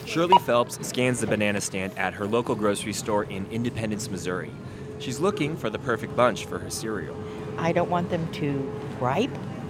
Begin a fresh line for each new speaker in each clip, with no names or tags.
Shirley Phelps scans the banana stand at her local grocery store in Independence, Missouri. She's looking for the perfect bunch for her cereal.
I don't want them to ripe.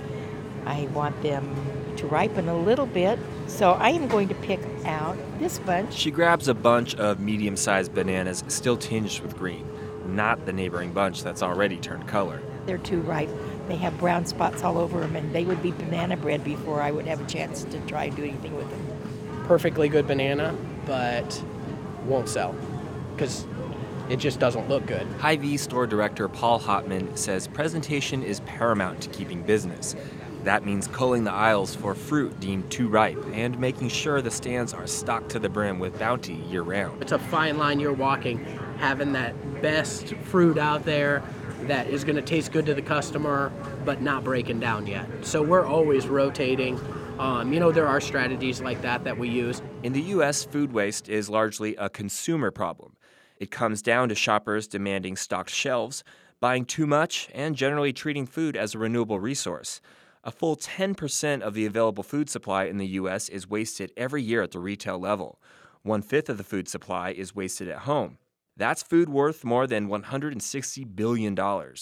I want them to ripen a little bit. So I am going to pick out this bunch.
She grabs a bunch of medium-sized bananas still tinged with green, not the neighboring bunch that's already turned color.
They're too ripe. They have brown spots all over them, and they would be banana bread before I would have a chance to try and do anything with them.
Perfectly good banana, but won't sell because it just doesn't look good.
Hy-Vee store director Paul Hotman says presentation is paramount to keeping business. That means culling the aisles for fruit deemed too ripe and making sure the stands are stocked to the brim with bounty year-round.
It's a fine line you're walking, having that best fruit out there that is going to taste good to the customer, but not breaking down yet. So we're always rotating. There are strategies like that we use.
In the U.S., food waste is largely a consumer problem. It comes down to shoppers demanding stocked shelves, buying too much, and generally treating food as a renewable resource. A full 10% of the available food supply in the U.S. is wasted every year at the retail level. 1/5 of the food supply is wasted at home. That's food worth more than $160 billion.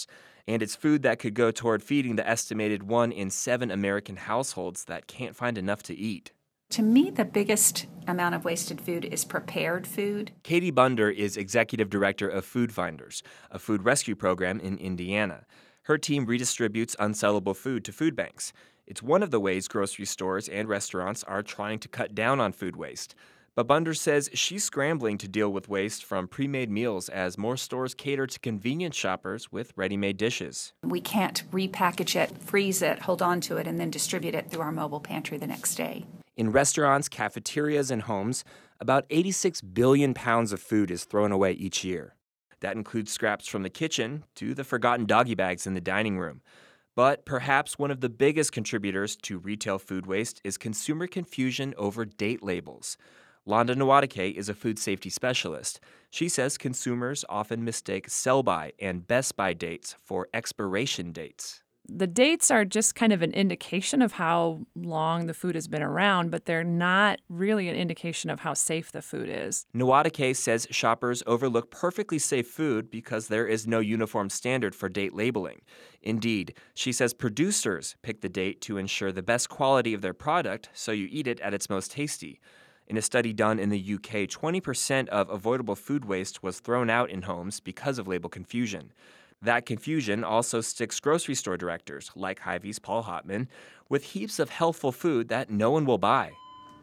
And it's food that could go toward feeding the estimated 1 in 7 American households that can't find enough to eat.
To me, the biggest amount of wasted food is prepared food.
Katie Bunder is executive director of Food Finders, a food rescue program in Indiana. Her team redistributes unsellable food to food banks. It's one of the ways grocery stores and restaurants are trying to cut down on food waste. But Bunder says she's scrambling to deal with waste from pre-made meals as more stores cater to convenience shoppers with ready-made dishes.
We can't repackage it, freeze it, hold on to it, and then distribute it through our mobile pantry the next day.
In restaurants, cafeterias, and homes, about 86 billion pounds of food is thrown away each year. That includes scraps from the kitchen to the forgotten doggy bags in the dining room. But perhaps one of the biggest contributors to retail food waste is consumer confusion over date labels. Londa Nwadike is a food safety specialist. She says consumers often mistake sell-by and best-by dates for expiration dates.
The dates are just kind of an indication of how long the food has been around, but they're not really an indication of how safe the food is.
Nwadike says shoppers overlook perfectly safe food because there is no uniform standard for date labeling. Indeed, she says producers pick the date to ensure the best quality of their product so you eat it at its most tasty. In a study done in the UK, 20% of avoidable food waste was thrown out in homes because of label confusion. That confusion also sticks grocery store directors, like Hy-Vee's Paul Hotman, with heaps of healthful food that no one will buy.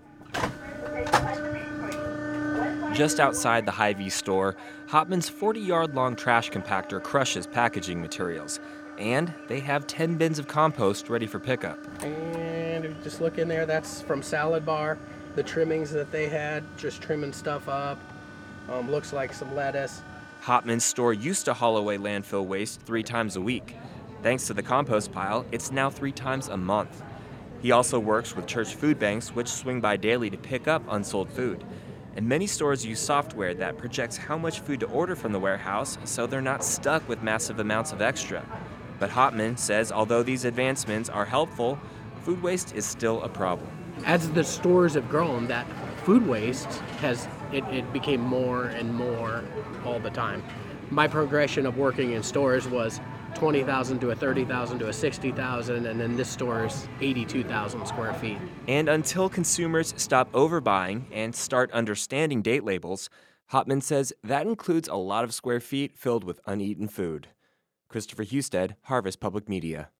Just outside the Hy-Vee store, Hotman's 40-yard-long trash compactor crushes packaging materials. And they have 10 bins of compost ready for pickup.
And if you just look in there, that's from Salad Bar. The trimmings that they had, just trimming stuff up. Looks like some lettuce.
Hotman's store used to haul away landfill waste 3 times a week. Thanks to the compost pile, it's now 3 times a month. He also works with church food banks, which swing by daily to pick up unsold food. And many stores use software that projects how much food to order from the warehouse so they're not stuck with massive amounts of extra. But Hotman says although these advancements are helpful, food waste is still a problem.
As the stores have grown, that food waste it became more and more all the time. My progression of working in stores was 20,000 to a 30,000 to a 60,000, and then this store is 82,000 square feet.
And until consumers stop overbuying and start understanding date labels, Hotman says that includes a lot of square feet filled with uneaten food. Christopher Husted, Harvest Public Media.